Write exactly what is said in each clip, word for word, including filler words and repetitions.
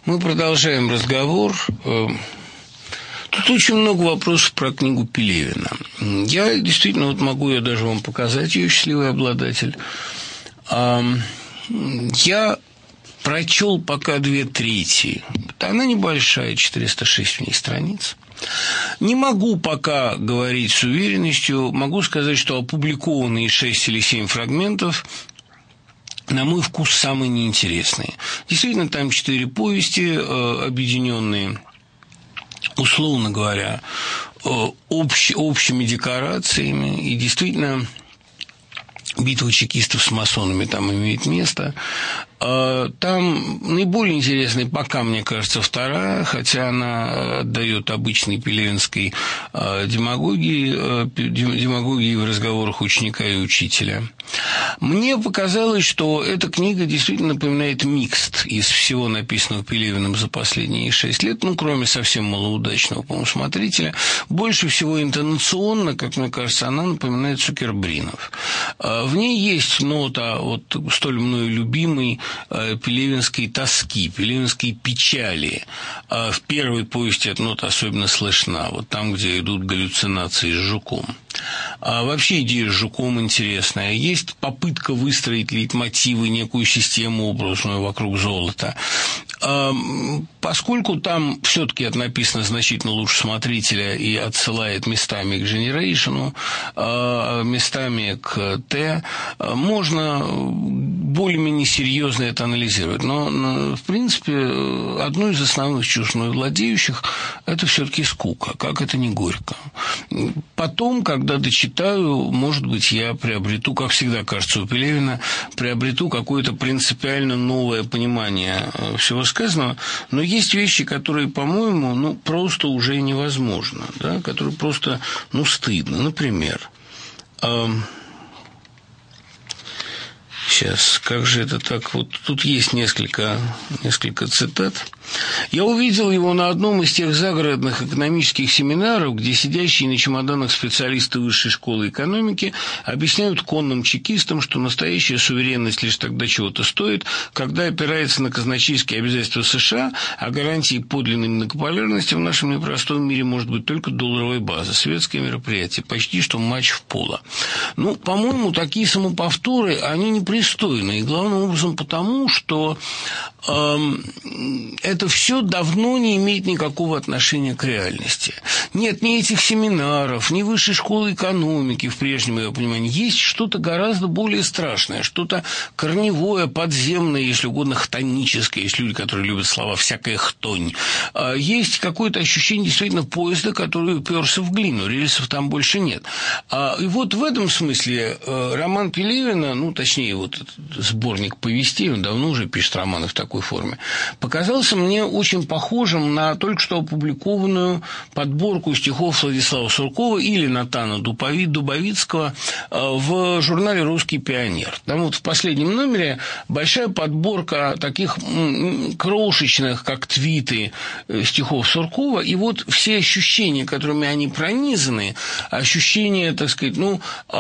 Мы продолжаем разговор. Тут очень много вопросов про книгу Пелевина. Я действительно вот могу ее даже вам показать, ее «Счастливый обладатель». Я прочел пока две трети. Она небольшая, четыреста шесть в ней страниц. Не могу пока говорить с уверенностью. Могу сказать, что опубликованные шесть или семь фрагментов, на мой вкус, самые неинтересные. Действительно, там четыре повести, э, объединенные, условно говоря, э, общ, общими декорациями. И действительно, битва чекистов с масонами там имеет место. Там наиболее интересной пока, мне кажется, вторая, хотя она отдает обычной пелевинской демагогии, демагогии в разговорах ученика и учителя. Мне показалось, что эта книга действительно напоминает микст из всего написанного Пелевиным за последние шесть лет, ну, кроме совсем малоудачного, по-моему, смотрителя. Больше всего интонационно, как мне кажется, она напоминает Цукербринов. В ней есть нота вот столь мною любимой пелевинской тоски, пелевинской печали. В первой повести эта нота особенно слышна, вот там, где идут галлюцинации с жуком. А вообще идея с жуком интересная. Есть попытка выстроить лейтмотивы, некую систему образную вокруг золота. Поскольку там все-таки это написано значительно лучше смотрителя и отсылает местами к Женерейшену, местами к Т, можно более-менее серьезно это анализировать. Но, в принципе, одно из основных чувств владеющих – это все-таки скука, как это не горько. Потом, когда дочитаю, может быть, я приобрету, как всегда кажется у Пелевина, приобрету какое-то принципиально новое понимание всего сказанного, но есть вещи, которые, по-моему, ну, просто уже невозможно, да, которые просто, ну, стыдно. Например, эм, сейчас, как же это так? Вот тут есть несколько, несколько цитат. Я увидел его на одном из тех загородных экономических семинаров, где сидящие на чемоданах специалисты высшей школы экономики объясняют конным чекистам, что настоящая суверенность лишь тогда чего-то стоит, когда опирается на казначейские обязательства США, а гарантией подлинной многополярности в нашем непростом мире может быть только долларовая база. Светское мероприятие, почти что матч в поло. Ну, по-моему, такие самоповторы, они непристойны. И главным образом потому, что эм, это все давно не имеет никакого отношения к реальности. Нет ни этих семинаров, ни высшей школы экономики в прежнем ее понимании. Есть что-то гораздо более страшное, что-то корневое, подземное, если угодно, хтоническое. Есть люди, которые любят слова «всякая хтонь». Есть какое-то ощущение действительно поезда, который уперся в глину, рельсов там больше нет. И вот в этом смысле роман Пелевина, ну, точнее, вот этот сборник повестей, он давно уже пишет романы в такой форме, показался мне очень похожим на только что опубликованную подборку стихов Владислава Суркова или Натана Дубовицкого в журнале «Русский пионер». Там вот в последнем номере большая подборка таких крошечных, как твиты, стихов Суркова, и вот все ощущения, которыми они пронизаны, ощущения, так сказать, ну,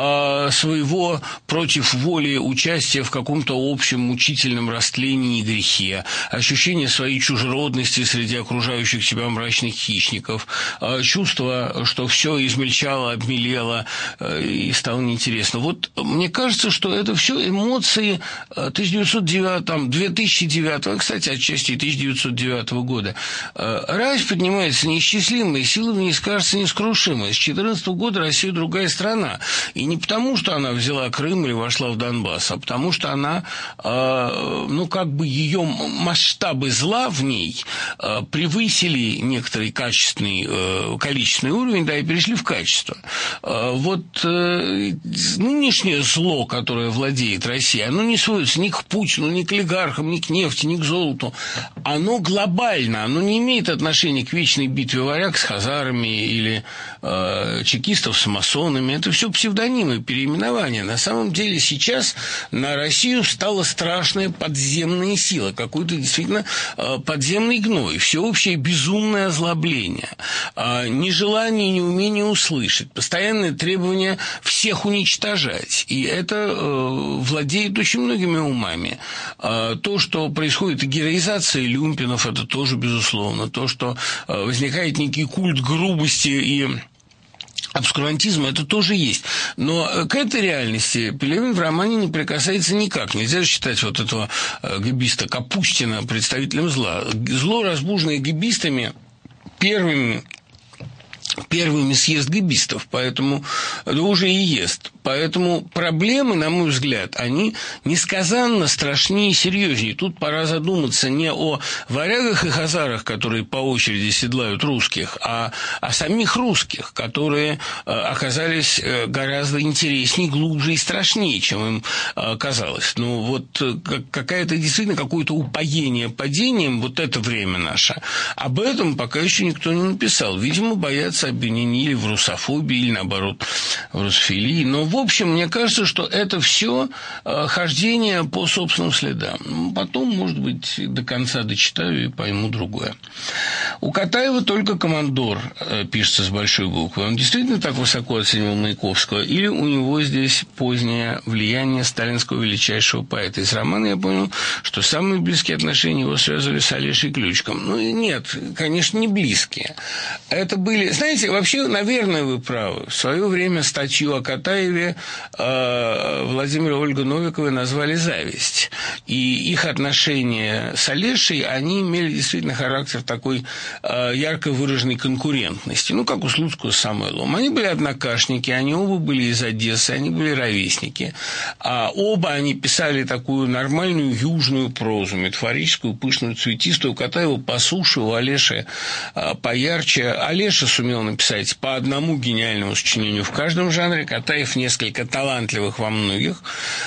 своего против воли участия в каком-то общем мучительном растлении и грехе, ощущение своей чужеродности среди окружающих тебя мрачных хищников, чувство, что все измельчало, обмелело и стало неинтересно. Вот мне кажется, что это все эмоции тысяча девятьсот девятого, там, две тысячи девятого, кстати, отчасти тысяча девятьсот девятого года. Рась поднимается неисчислимой, сила в ней кажется нескрушимой. С четырнадцатого года Россия другая страна. И не потому, что она взяла Крым или вошла в Донбасс, а потому, что она, ну, как бы ее масштабы зла в ней превысили некоторый качественный, количественный уровень, да, и перешли в качество. Вот нынешнее зло, которое владеет Россией, оно не сводится ни к Путину, ни к олигархам, ни к нефти, ни к золоту. Оно глобально, оно не имеет отношения к вечной битве варяг с хазарами или э, чекистов с масонами. Это все псевдонимы, переименования. На самом деле сейчас на Россию стала страшная подземная сила, какой-то действительно подземный гной, всеобщее безумное озлобление, нежелание, неумение услышать, постоянное требование всех уничтожать. И это владеет очень многими умами. То, что происходит героизация люмпинов, это тоже безусловно. То, что возникает некий культ грубости и обскурантизм, это тоже есть. Но к этой реальности Пелевин в романе не прикасается никак. Нельзя считать вот этого гэбиста Капустина представителем зла. Зло, разбуженное гэбистами, первыми Первыми съест гэбистов, поэтому да уже и ест. Поэтому проблемы, на мой взгляд, они несказанно страшнее и серьезнее. Тут пора задуматься не о варягах и хазарах, которые по очереди седлают русских, а о самих русских, которые э, оказались э, гораздо интереснее, глубже и страшнее, чем им э, казалось. Ну вот э, какая-то действительно какое-то упоение падением, вот это время наше, об этом пока еще никто не написал. Видимо, боятся обвинений или в русофобии, или, наоборот, в русофилии. Но, в общем, мне кажется, что это все хождение по собственным следам. Потом, может быть, до конца дочитаю и пойму другое. У Катаева только командор пишется с большой буквы. Он действительно так высоко оценивал Маяковского? Или у него здесь позднее влияние сталинского величайшего поэта? Из романа я понял, что самые близкие отношения его связывали с Олешей Ключиком. Ну, нет, конечно, не близкие. Это были... Знаете, вообще, наверное, вы правы. В свое время статью о Катаеве э, Владимир и Ольга Новиковы назвали «Зависть». И их отношения с Олешей, они имели действительно характер такой э, ярко выраженной конкурентности. Ну, как у Слуцкого с Самойловым. Они были однокашники, они оба были из Одессы, они были ровесники. А оба они писали такую нормальную южную прозу, метафорическую, пышную, цветистую. У Катаева по суше, у Олеши э, поярче. Олеша сумел написать по одному гениальному сочинению в каждом жанре, Катаев несколько талантливых во многих,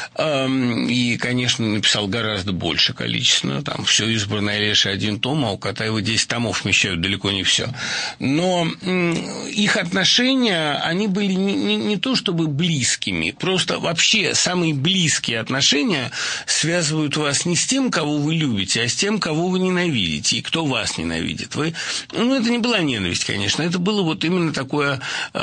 и, конечно, написал гораздо больше количественно, там все избрано Олешей один том, а у Катаева десять томов вмещают далеко не все. Но их отношения, они были не, не, не то чтобы близкими, просто вообще самые близкие отношения связывают вас не с тем, кого вы любите, а с тем, кого вы ненавидите, и кто вас ненавидит. Вы, ну, это не была ненависть, конечно, это было вот именно такое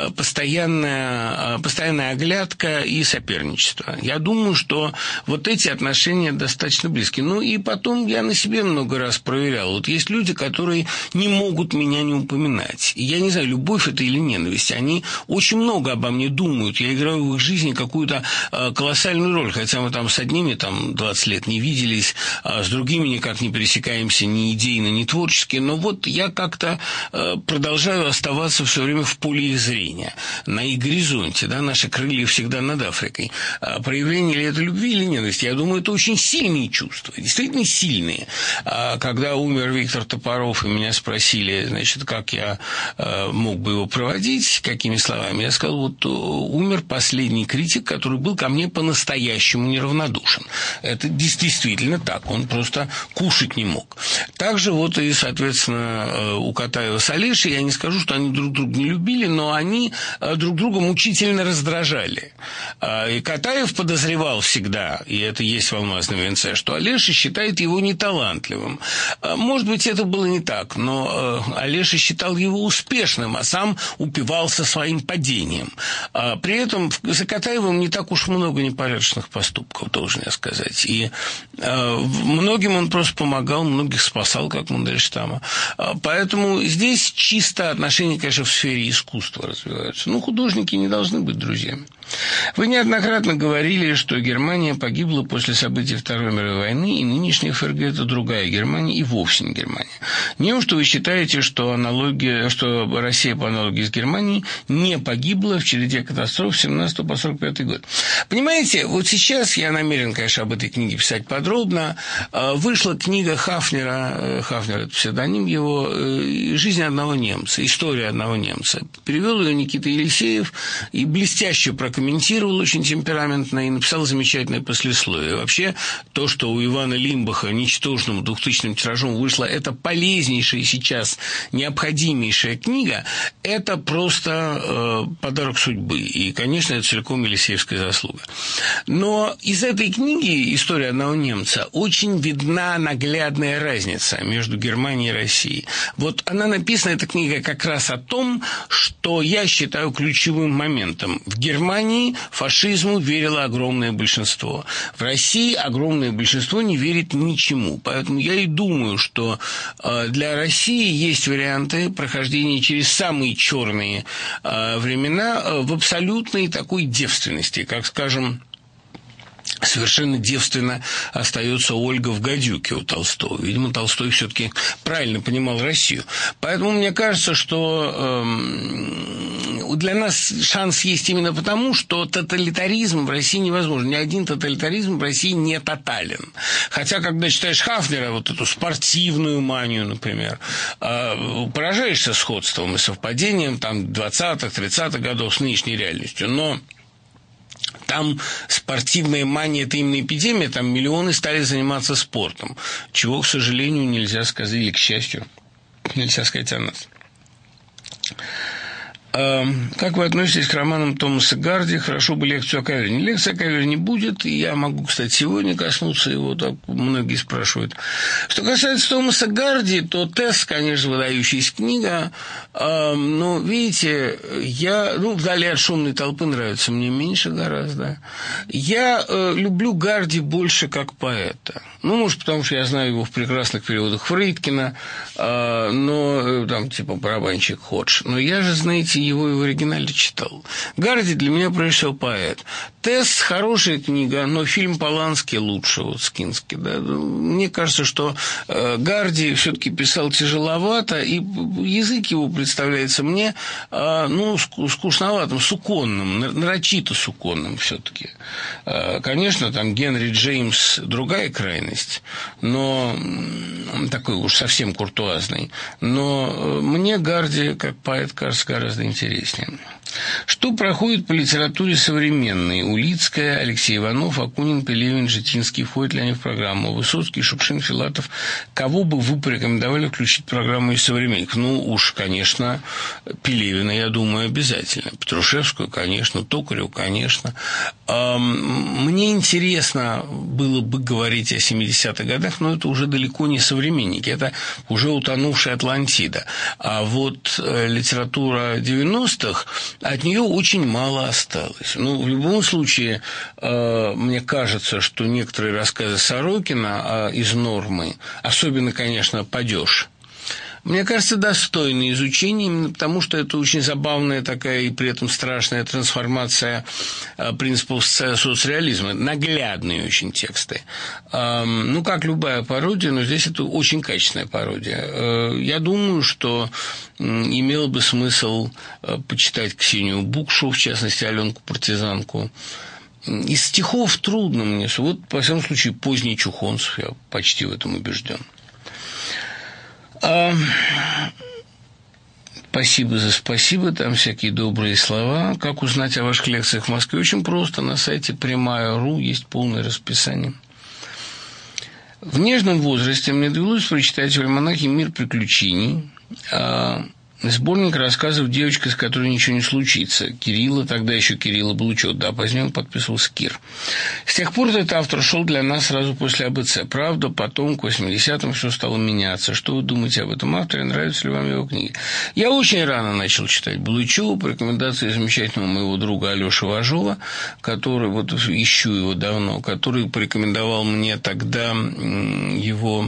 постоянное, постоянная оглядка и соперничество. Я думаю, что вот эти отношения достаточно близкие. Ну и потом я на себе много раз проверял. Вот есть люди, которые не могут меня не упоминать. И я не знаю, любовь это или ненависть. Они очень много обо мне думают. Я играю в их жизни какую-то колоссальную роль. Хотя мы там с одними там двадцать лет не виделись, а с другими никак не пересекаемся ни идейно, ни творчески. Но вот я как-то продолжаю оставаться все время в поле их зрения, на их горизонте, да, наши крылья всегда над Африкой. А проявление ли это любви или ненависти? Я думаю, это очень сильные чувства, действительно сильные. А когда умер Виктор Топоров, и меня спросили, значит, как я э, мог бы его проводить, какими словами, я сказал, вот умер последний критик, который был ко мне по-настоящему неравнодушен. Это действительно так, он просто кушать не мог. Также вот и, соответственно, у Катаева с Олешей, я не скажу, что они друг друга не любили, но они друг друга мучительно раздражали. И Катаев подозревал всегда, и это есть в «Алмазном венце», что Олеша считает его неталантливым. Может быть, это было не так, но Олеша считал его успешным, а сам упивался своим падением. При этом за Катаевым не так уж много непорядочных поступков, должен я сказать. И многим он просто помогал, многих спасал, как Мандельштама. Поэтому здесь чисто отношения, конечно, в сфере искусства развиваются. Ну, художники не должны быть друзьями. Вы неоднократно говорили, что Германия погибла после событий Второй мировой войны, и нынешняя ФРГ – это другая Германия и вовсе не Германия. Неужто вы считаете, что, аналогия, что Россия по аналогии с Германией не погибла в череде катастроф с семнадцатого по сорок пятый год? Понимаете, вот сейчас я намерен, конечно, об этой книге писать подробно. Вышла книга Хафнера, Хафнер – это псевдоним его, «Жизнь одного немца», «История одного немца». Перевел ее Никита Елисеев и блестяще прокомментировал прокомментировал очень темпераментно и написал замечательное послесловие. Вообще, то, что у Ивана Лимбаха ничтожным двухтысячным тиражом вышло, это полезнейшая сейчас, необходимейшая книга, это просто э, подарок судьбы. И, конечно, это целиком Елисеевская заслуга. Но из этой книги «История одного немца» очень видна наглядная разница между Германией и Россией. Вот она написана, эта книга, как раз о том, что я считаю ключевым моментом. В Германии фашизму верило огромное большинство. В России огромное большинство не верит ничему. Поэтому я и думаю, что для России есть варианты прохождения через самые черные времена в абсолютной такой девственности, как, скажем, совершенно девственно остается Ольга в «Гадюке» у Толстого. Видимо, Толстой все-таки правильно понимал Россию. Поэтому мне кажется, что э, для нас шанс есть именно потому, что тоталитаризм в России невозможен. Ни один тоталитаризм в России не тотален. Хотя, когда читаешь Хафнера, вот эту спортивную манию, например, э, поражаешься сходством и совпадением там двадцатых-тридцатых годов с нынешней реальностью. Но там спортивная мания – это именно эпидемия, там миллионы стали заниматься спортом, чего, к сожалению, нельзя сказать, или к счастью, нельзя сказать о нас. Как вы относитесь к романам Томаса Гарди? Хорошо бы лекцию о Каверне. Лекция о Каверне не будет, и я могу, кстати, сегодня коснуться его, так многие спрашивают. Что касается Томаса Гарди, то «Тесс», конечно, выдающаяся книга, но, видите, я, ну, «Вдали от шумной толпы» нравится мне меньше гораздо. Я люблю Гарди больше как поэта. Ну, может, потому что я знаю его в прекрасных переводах Фрейдкина, но, там, типа, барабанщик Ходж. Но я же, знаете, его и в оригинале читал. Гарди для меня, прежде всего, поэт. «Тесс» – хорошая книга, но фильм Полански лучше, вот, с Кински. Да? Мне кажется, что э, Гарди все-таки писал тяжеловато, и язык его представляется мне, э, ну, скучноватым, суконным, нарочито суконным все-таки. Э, конечно, там Генри Джеймс – другая крайность, но такой уж совсем куртуазный. Но мне Гарди, как поэт, кажется гораздо интереснее. интереснее. Что проходит по литературе современной? Улицкая, Алексей Иванов, Акунин, Пелевин, Житинский. Входят ли они в программу? Высоцкий, Шукшин, Филатов. Кого бы вы порекомендовали включить в программу из современных? Ну, уж, конечно, Пелевина, я думаю, обязательно. Петрушевскую, конечно. Токареву, конечно. Мне интересно было бы говорить о семидесятых годах, но это уже далеко не современники. Это уже утонувшая Атлантида. А вот литература девяностых, от нее очень мало осталось. Ну, в любом случае, э, мне кажется, что некоторые рассказы Сорокина э, из «Нормы», особенно, конечно, «Падеж», мне кажется, достойны изучения, именно потому что это очень забавная такая и при этом страшная трансформация э, принципов соцреализма. Наглядные очень тексты. Э, ну, как любая пародия, но здесь это очень качественная пародия. Э, я думаю, что э, имело бы смысл э, почитать Ксению Букшу, в частности, Аленку Партизанку. Из стихов трудно мне. Вот, во всяком случае, поздний Чухонцев, я почти в этом убежден. А, спасибо за спасибо, там всякие добрые слова. Как узнать о ваших лекциях в Москве? Очень просто, на сайте прямая точка ру есть полное расписание. В нежном возрасте мне довелось прочитать в альманахе «Мир приключений», сборник рассказов «Девочка, с которой ничего не случится» Кирилла, тогда еще Кирилла был учет, да, позднее он подписывался Кир. С тех пор этот автор шел для нас сразу после АБЦ. Правда, потом к восьмидесятым все стало меняться. Что вы думаете об этом авторе? Нравятся ли вам его книги? Я очень рано начал читать Булычева по рекомендации замечательного моего друга Алёши Важова, который, вот ищу его давно, который порекомендовал мне тогда его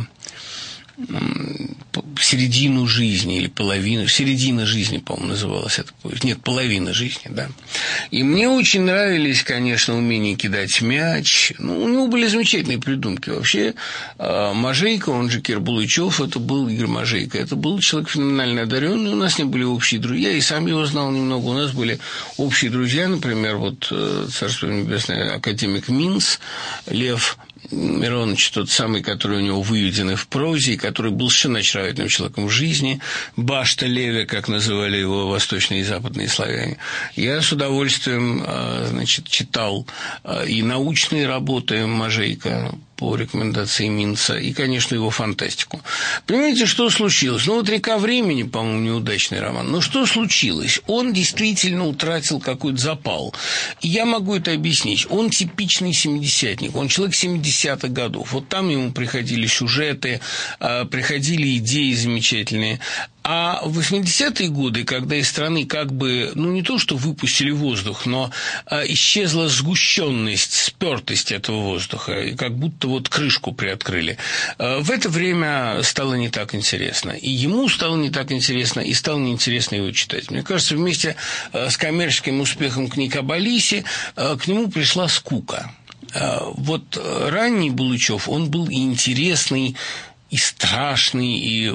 середину жизни или половину, середина жизни, по-моему, называлась эта повесть. Нет, половина жизни, да. И мне очень нравились, конечно, умение кидать мяч. Ну, у него были замечательные придумки. Вообще, Можейко, он же Кир Булычев, это был Игорь Можейко. Это был человек феноменально одаренный. У нас с ним были общие друзья, и сам его знал немного. У нас были общие друзья, например, вот Царство небесное, академик Минц, Лев, Миронович, тот самый, который у него выведен и в прозе, и который был совершенно очаровательным человеком в жизни, Башта Леви, как называли его восточные и западные славяне. Я с удовольствием, значит, читал и научные работы Можейко по рекомендации Минца, и, конечно, его фантастику. Понимаете, что случилось? Ну, вот «Река времени», по-моему, неудачный роман. Но что случилось? Он действительно утратил какой-то запал. И я могу это объяснить. Он типичный семидесятник, он человек семидесятых годов. Вот там ему приходили сюжеты, приходили идеи замечательные. А в восьмидесятые годы, когда из страны как бы, ну, не то что выпустили воздух, но а, исчезла сгущенность, спёртость этого воздуха, и как будто вот крышку приоткрыли, а, в это время стало не так интересно. И ему стало не так интересно, и стало неинтересно его читать. Мне кажется, вместе а, с коммерческим успехом книг об Алисе а, к нему пришла скука. А, вот ранний Булычев, он был и интересный, и страшный, и,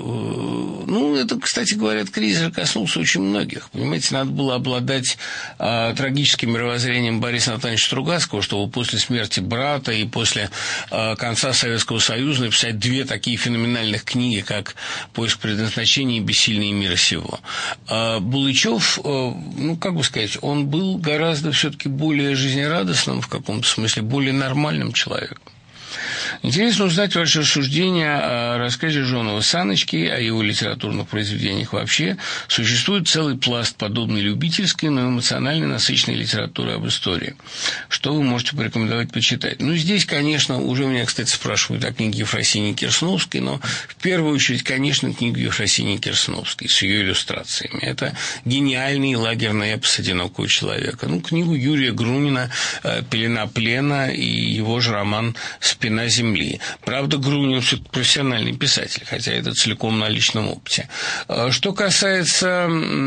ну, это, кстати говоря, кризис коснулся очень многих. Понимаете, надо было обладать а, трагическим мировоззрением Бориса Натановича Стругацкого, чтобы после смерти брата и после а, конца Советского Союза написать две такие феноменальных книги, как «Поиск предназначения» и «Бессильные мира сего». А Булычев, а, ну, как бы сказать, он был гораздо все-таки более жизнерадостным, в каком-то смысле, более нормальным человеком. Интересно узнать ваше рассуждение о рассказе Жонова «Саночки», о его литературных произведениях вообще. Существует целый пласт подобной любительской, но эмоционально насыщенной литературы об истории. Что вы можете порекомендовать почитать? Ну, здесь, конечно, уже меня, кстати, спрашивают о книге Ефросиньи Кирсновской, но в первую очередь, конечно, книгу Ефросиньи Кирсновской с ее иллюстрациями. Это гениальный лагерный эпос одинокого человека. Ну, книгу Юрия Грунина «Пелена плена» и его же роман «Спина земли». Правда, Грунин все-таки профессиональный писатель, хотя это целиком на личном опыте. Что касается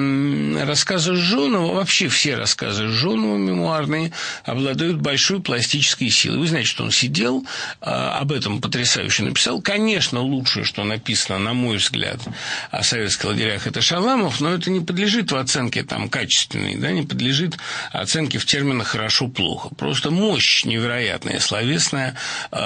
рассказа Жонова, вообще все рассказы Жонова мемуарные обладают большой пластической силой. Вы знаете, что он сидел, об этом потрясающе написал. Конечно, лучшее, что написано, на мой взгляд, о советских лагерях, это Шаламов, но это не подлежит в оценке там качественной, да, не подлежит оценке в терминах «хорошо-плохо». Просто мощь невероятная, словесная,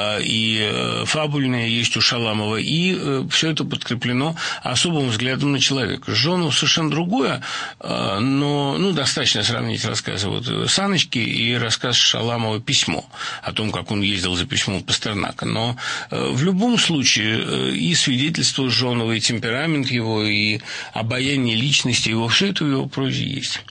и фабульное есть у Шаламова, и э, все это подкреплено особым взглядом на человека. Жонов совершенно другое, э, но ну, достаточно сравнить рассказы вот, Саночки и рассказ Шаламова «Письмо», о том, как он ездил за письмом Пастернака. Но э, в любом случае э, и свидетельство Жонова, и темперамент его, и обаяние личности его, все это в его прозе есть.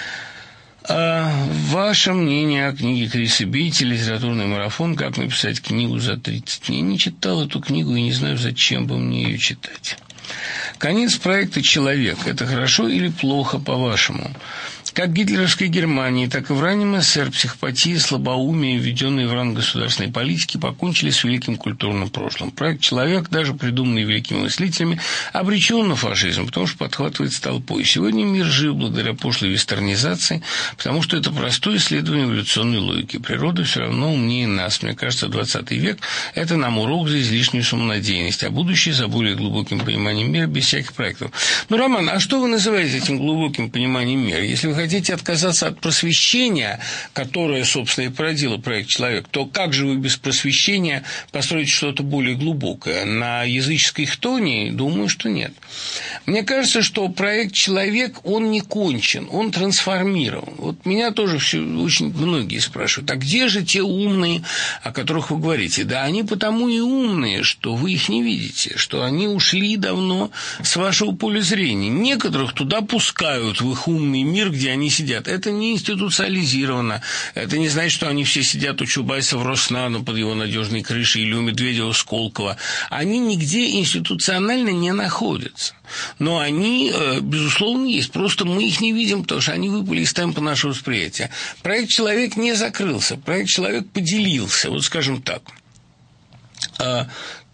А ваше мнение о книге Криса Бейти «Литературный марафон. Как написать книгу за тридцать дней». Я не читал эту книгу и не знаю, зачем бы мне ее читать. Конец проекта «Человек». Это хорошо или плохо, по-вашему? Как в гитлеровской Германии, так и в раннем СССР психопатия, слабоумие, введенные в ранг государственной политики, покончили с великим культурным прошлым. Проект «Человек», даже придуманный великими мыслителями, обречен на фашизм, потому что подхватывается толпой. Сегодня мир жив благодаря пошлой вестернизации, потому что это простое исследование эволюционной логики. Природа все равно умнее нас. Мне кажется, двадцатый век – это нам урок за излишнюю самонадеянность, а будущее за более глубоким пониманием мира без всяких проектов. Ну, Роман, а что вы называете этим глубоким пониманием мира? Если вы хотите отказаться от просвещения, которое, собственно, и породило проект «Человек», то как же вы без просвещения построите что-то более глубокое? На языческой хтонии? Думаю, что нет. Мне кажется, что проект «Человек», он не кончен, он трансформирован. Вот меня тоже все, очень многие спрашивают, а где же те умные, о которых вы говорите? Да они потому и умные, что вы их не видите, что они ушли давно с вашего поля зрения. Некоторых туда пускают, в их умный мир, где они сидят. Это не институциализировано. Это не значит, что они все сидят у Чубайса в Роснано под его надежной крышей или у Медведева Сколково. Они нигде институционально не находятся. Но они, безусловно, есть. Просто мы их не видим, потому что они выпали из темпа нашего восприятия. Проект «Человек» не закрылся. Проект «Человек» поделился. Вот скажем так. Как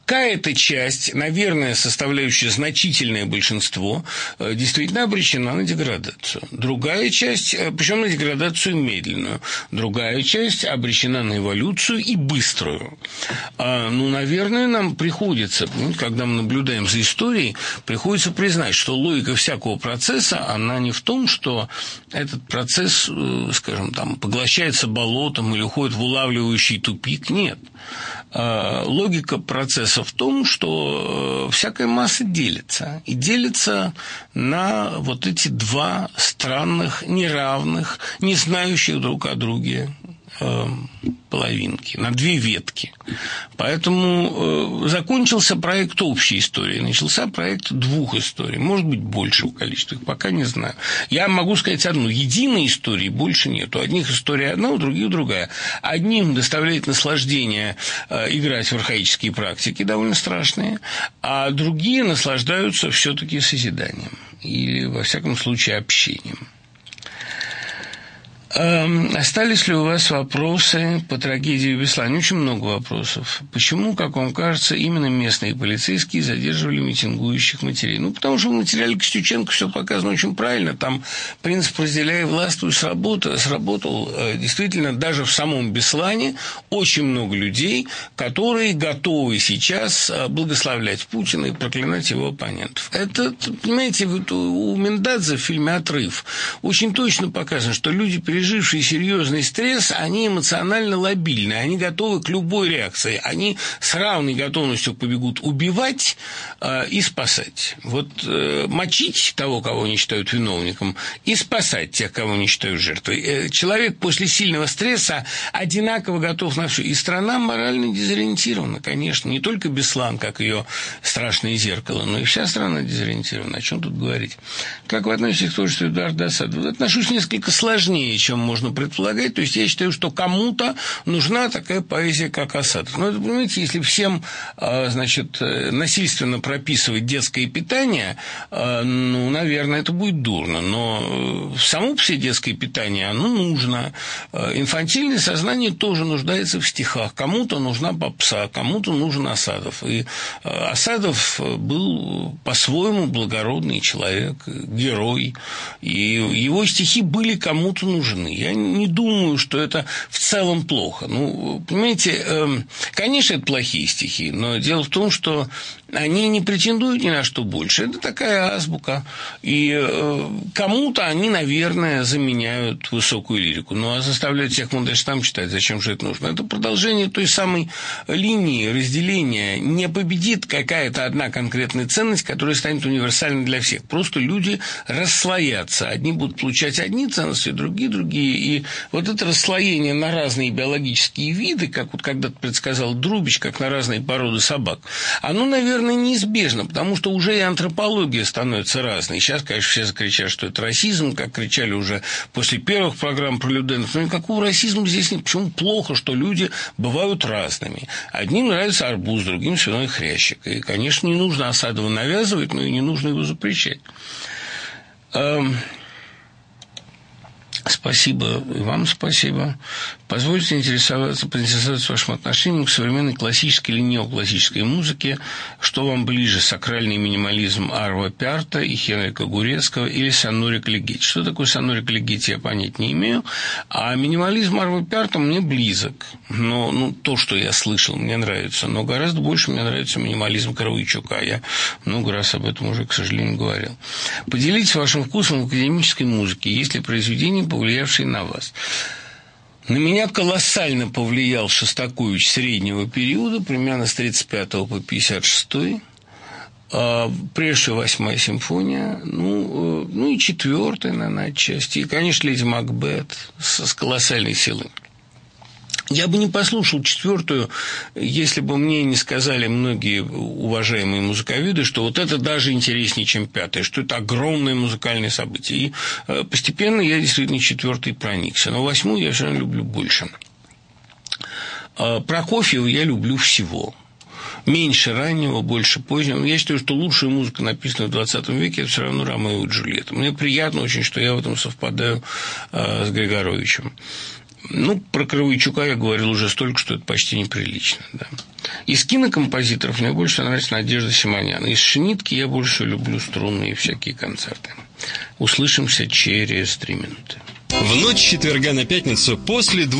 Какая-то часть, наверное, составляющая значительное большинство, действительно обречена на деградацию. Другая часть, причем на деградацию медленную, другая часть обречена на эволюцию и быструю. Ну, наверное, нам приходится, когда мы наблюдаем за историей, приходится признать, что логика всякого процесса, она не в том, что этот процесс, скажем, там, поглощается болотом или уходит в улавливающий тупик. Нет. Логика процесса в том, что всякая масса делится. И делится на вот эти два странных, неравных, не знающих друг о друге половинки, на две ветки. Поэтому э, закончился проект общей истории, начался проект двух историй, может быть, большего количества, их пока не знаю. Я могу сказать одну: единой истории больше нет. У одних история одна, у других другая. Одним доставляет наслаждение э, играть в архаические практики, довольно страшные, а другие наслаждаются все-таки созиданием или, во всяком случае, общением. Остались ли у вас вопросы по трагедии в Беслане? Очень много вопросов. Почему, как вам кажется, именно местные полицейские задерживали митингующих матерей? Ну, потому что в материале Костюченко все показано очень правильно. Там принцип «разделяй, властвуй» сработал. сработал. Действительно, даже в самом Беслане очень много людей, которые готовы сейчас благословлять Путина и проклинать его оппонентов. Это, понимаете, вот у Мендадзе в фильме «Отрыв» очень точно показано, что люди, пережившие серьезный стресс, они эмоционально лобильны, они готовы к любой реакции, они с равной готовностью побегут убивать э, и спасать. Вот э, мочить того, кого они считают виновником, и спасать тех, кого они считают жертвой. Э, человек после сильного стресса одинаково готов на все. И страна морально дезориентирована, конечно, не только Беслан, как ее страшное зеркало, но и вся страна дезориентирована. О чем тут говорить? Как вы относитесь к творчеству Эдуарда Асадова? Отношусь несколько сложнее, чем можно предполагать. То есть я считаю, что кому-то нужна такая поэзия, как Асадов. Но, это, понимаете, если всем, значит, насильственно прописывать детское питание, ну, наверное, это будет дурно. Но само по себе детское питание, оно нужно. Инфантильное сознание тоже нуждается в стихах. Кому-то нужна попса, кому-то нужен Асадов. И Асадов был по-своему благородный человек, герой. И его стихи были кому-то нужны. Я не думаю, что это в целом плохо. Ну, понимаете, конечно, это плохие стихи, но дело в том, что они не претендуют ни на что больше. Это такая азбука. И кому-то они, наверное, заменяют высокую лирику. Ну, а заставляют всех Мандельштам читать, зачем же это нужно? Это продолжение той самой линии разделения. Не победит какая-то одна конкретная ценность, которая станет универсальной для всех. Просто люди расслоятся. Одни будут получать одни ценности, другие – другие. И вот это расслоение на разные биологические виды, как вот когда-то предсказал Друбич, как на разные породы собак, оно, наверное, неизбежно, потому что уже и антропология становится разной. Сейчас, конечно, все закричат, что это расизм, как кричали уже после первых программ про Люденов. Но никакого расизма здесь нет. Почему плохо, что люди бывают разными? Одним нравится арбуз, другим свиной хрящик. И, конечно, не нужно Асадова навязывать, но и не нужно его запрещать. Спасибо, и вам спасибо. Позвольте интересоваться, поинтересоваться вашим отношением к современной классической или неоклассической музыке. Что вам ближе, сакральный минимализм Арво Пярта и Хенрика Гурецкого или Сонорик Легетти? Что такое Сонорик Легетти, я понять не имею. А минимализм Арво Пярта мне близок. Но ну, то, что я слышал, мне нравится. Но гораздо больше мне нравится минимализм Коровойчука. Я много раз об этом уже, к сожалению, говорил. Поделитесь вашим вкусом в академической музыке. Есть ли произведения, повлиявшие на вас? На меня колоссально повлиял Шостакович среднего периода, примерно с тридцать пятого по пятьдесят шестой. Прежде всего, восьмая симфония, ну, ну и четвертая, наверное, отчасти. И, конечно, леди Макбет с, с колоссальной силой. Я бы не послушал четвертую, если бы мне не сказали многие уважаемые музыковеды, что вот это даже интереснее, чем пятая, что это огромное музыкальное событие. И постепенно я действительно четвертой проникся. Но восьмую я все равно люблю больше. Прокофьева я люблю всего. Меньше раннего, больше позднего. Я считаю, что лучшая музыка, написанная в двадцатом веке, это все равно Ромео и Джульетта. Мне приятно очень, что я в этом совпадаю с Григоровичем. Ну, про Кравчука я говорил уже столько, что это почти неприлично. Да. Из кинокомпозиторов мне больше нравится Надежда Симонян. Из Шнитки я больше люблю струнные всякие концерты. Услышимся через три минуты. В ночь с четверга на пятницу после двух